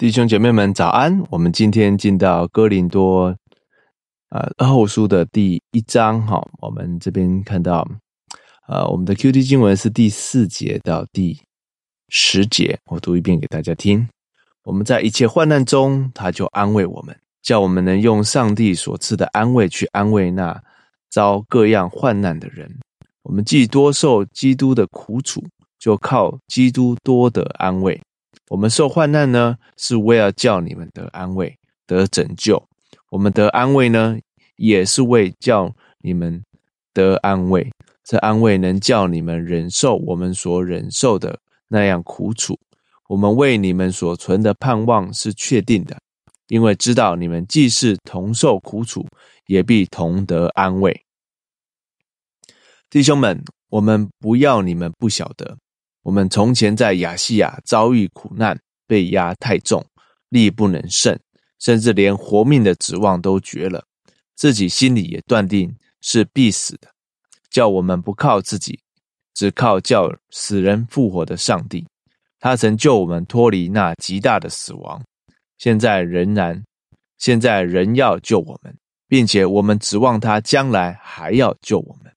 弟兄姐妹们早安，我们今天进到哥林多后书的第1章我们这边看到我们的 QT 经文是第4节到第10节，我读一遍给大家听。我们在一切患难中，他就安慰我们，叫我们能用上帝所赐的安慰去安慰那遭各样患难的人。我们既多受基督的苦楚，就靠基督多得安慰。我们受患难呢，是为了叫你们得安慰，得拯救。我们得安慰呢，也是为叫你们得安慰。这安慰能叫你们忍受我们所忍受的那样苦楚。我们为你们所存的盼望是确定的，因为知道你们既是同受苦楚，也必同得安慰。弟兄们，我们不要你们不晓得，我们从前在亚细亚遭遇苦难，被压太重，力不能胜，甚至连活命的指望都绝了，自己心里也断定是必死的，叫我们不靠自己，只靠叫死人复活的上帝。他曾救我们脱离那极大的死亡，现在仍要救我们，并且我们指望他将来还要救我们。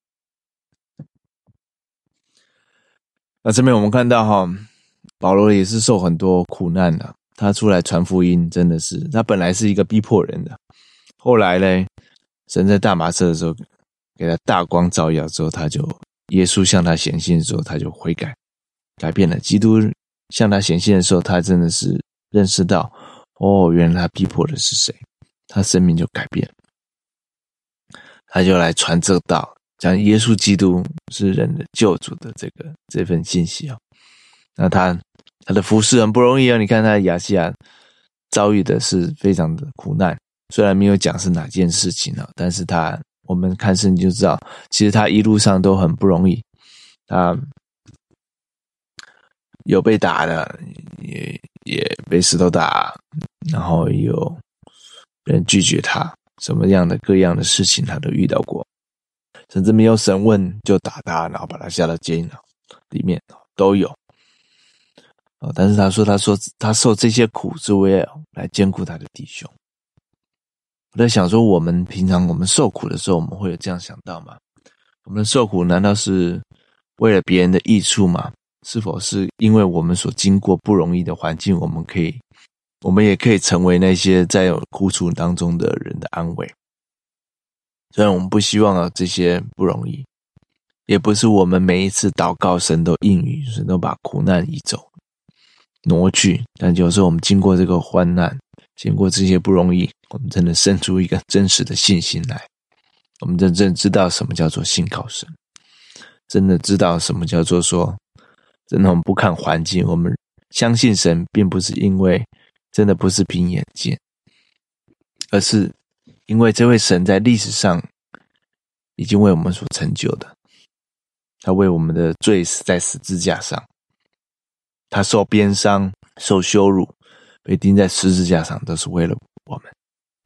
那这边我们看到保罗也是受很多苦难的，他出来传福音真的是，他本来是一个逼迫人的，后来呢，神在大马色的时候给他大光照耀之后，耶稣向他显现的时候，他就悔改，改变了。基督向他显现的时候，他真的是认识到，原来他逼迫的是谁，他生命就改变了。他就来传这道，讲耶稣基督是人的救主的这份信息那他的服事很不容易你看他亚细亚遭遇的是非常的苦难，虽然没有讲是哪件事情但是我们看圣经就知道，其实他一路上都很不容易，他有被打的，也被石头打，然后有人拒绝他，什么样的各样的事情他都遇到过，甚至没有审问就打他，然后把他下到监牢里面都有。但是他说他受这些苦是为了来兼顾他的弟兄。我在想说，我们平常我们受苦的时候，我们会有这样想到吗？我们的受苦难道是为了别人的益处吗？是否是因为我们所经过不容易的环境，我们也可以成为那些在有苦楚当中的人的安慰？虽然我们不希望这些不容易，也不是我们每一次祷告神都应允，神都把苦难移走挪去，但有时候我们经过这个患难，经过这些不容易，我们真的生出一个真实的信心来，我们真正知道什么叫做信靠神，真的知道什么叫做说，真的我们不看环境，我们相信神并不是因为真的不是凭眼见，而是因为这位神在历史上已经为我们所成就的，他为我们的罪死在十字架上，他受鞭伤，受羞辱，被钉在十字架上，都是为了我们，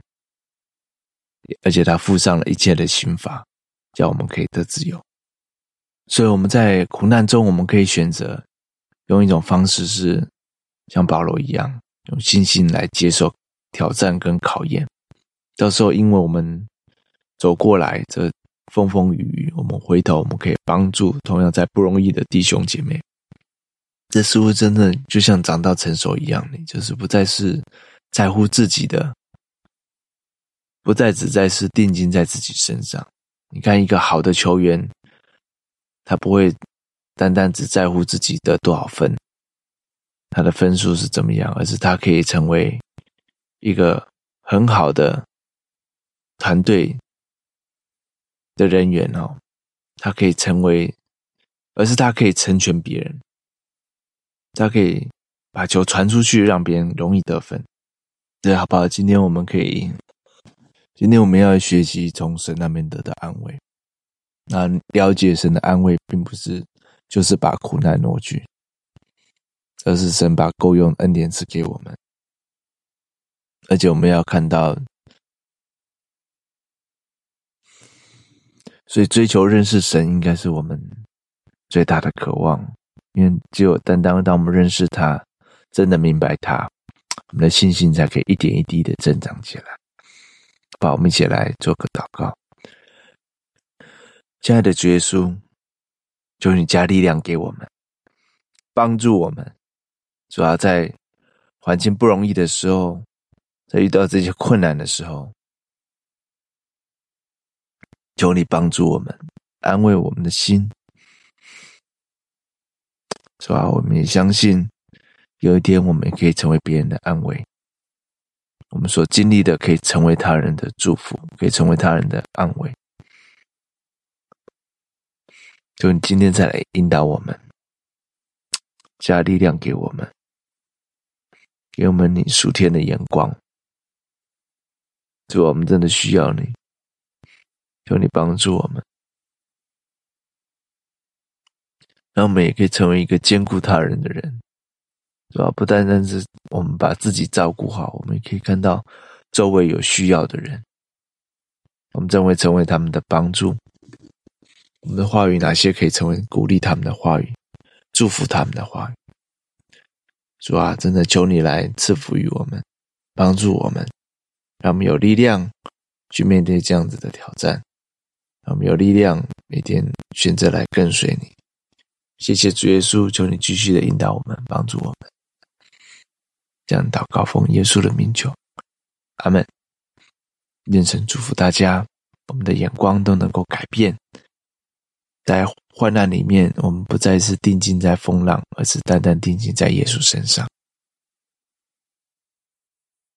而且他付上了一切的刑罚，叫我们可以得自由。所以我们在苦难中，我们可以选择用一种方式，是像保罗一样，用信心来接受挑战跟考验。到时候因为我们走过来这风风雨雨，我们回头我们可以帮助同样在不容易的弟兄姐妹。这似乎真的就像长到成熟一样，你就是不再是在乎自己的，不再只在是定睛在自己身上。你看一个好的球员，他不会单单只在乎自己得多少分，他的分数是怎么样，而是他可以成为一个很好的团队的人员他可以成为，而是他可以成全别人，他可以把球传出去，让别人容易得分。对，好不好？今天我们要学习从神那边得到安慰。那了解神的安慰，并不是就是把苦难挪去，而是神把够用的恩典赐给我们。而且我们要看到，所以追求认识神应该是我们最大的渴望，因为只有当我们认识他，真的明白他， 我们的信心才可以一点一滴的增长起来。好，我们一起来做个祷告。亲爱的主耶稣，求你加力量给我们，帮助我们。主要在环境不容易的时候，在遇到这些困难的时候，求你帮助我们，安慰我们的心。主啊，我们也相信有一天我们也可以成为别人的安慰，我们所经历的可以成为他人的祝福，可以成为他人的安慰。求你今天再来引导我们，加力量给我们，给我们你属天的眼光。主啊，我们真的需要你，求你帮助我们，让我们也可以成为一个兼顾他人的人。主啊，不单单是我们把自己照顾好，我们也可以看到周围有需要的人，我们真会成为他们的帮助。我们的话语哪些可以成为鼓励他们的话语，祝福他们的话语。主啊，真的求你来赐福于我们，帮助我们，让我们有力量去面对这样子的挑战，让我们有力量每天选择来跟随你。谢谢主耶稣，求你继续的引导我们，帮助我们。这样祷告奉耶稣的名求，阿们。愿神祝福大家，我们的眼光都能够改变，在患难里面，我们不再是定睛在风浪，而是单单定睛在耶稣身上。